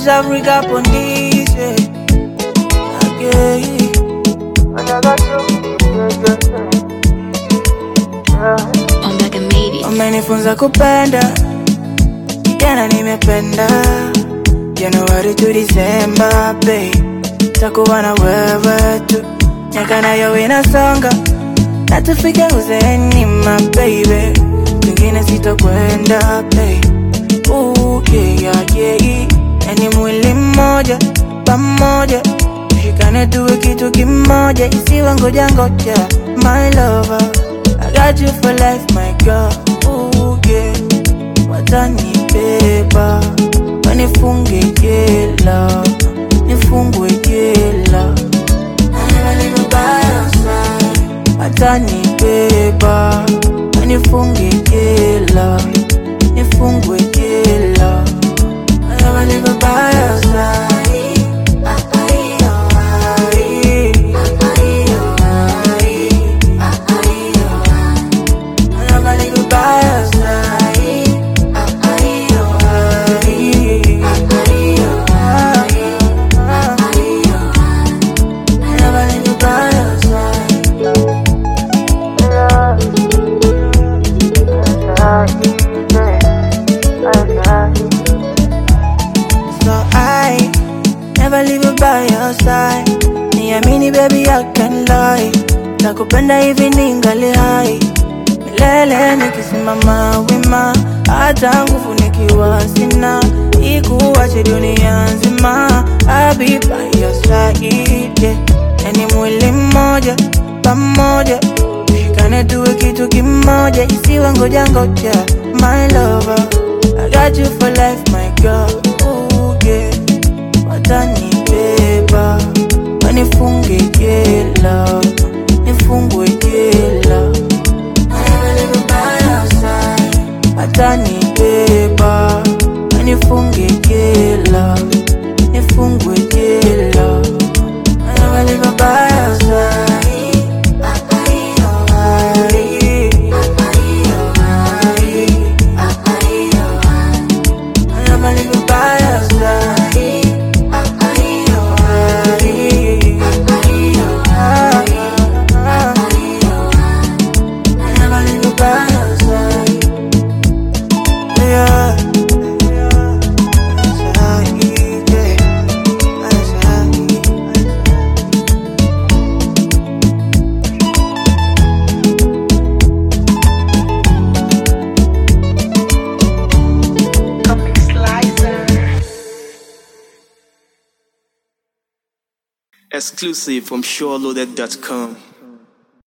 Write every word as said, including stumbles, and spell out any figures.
East Africa police, yeah. Okay. Omega made it. Umenifunza kupenda, jana nimependa. January to December, babe, takuwa na wewe tu. Miaka nayo inasonga, na tufike uzeeni, my baby. Kwingine sitokwenda, babe. Ooh, yeah, yeah, yeah. Yani mwili mmoja, pamoja, tushikane tuwe kitu kimoja. Isiwe ngoja ngoja, my lover, I got you for life, my girl. Ooh, yeah. Watanibeba, wanifunge jela, nifungwe jela. I never leave you by your side. Watanibeba, wanifunge jela, nifungwe jela. I never leave you by your side. Baby, I can't lie. Nakupenda hivi ningali hai. Milele nikisimama wima, hata nguvu nikiwa sina. Ikuache dunia nzima, I'll be by your side, yeah. Yani mwili mmoja, pamoja, tushikane tuwe kitu kimoja. Isiwe ngoja ngoja, my lover, I got you for life, my girl. Ooh, yeah. Watanibeba, wanifunge jela, nifungwe jela. I never leave you by your side. Watanibeba, wanifunge jela, nifungwe jela. I never leave you by your side. Exclusive from SureLoaded dot com.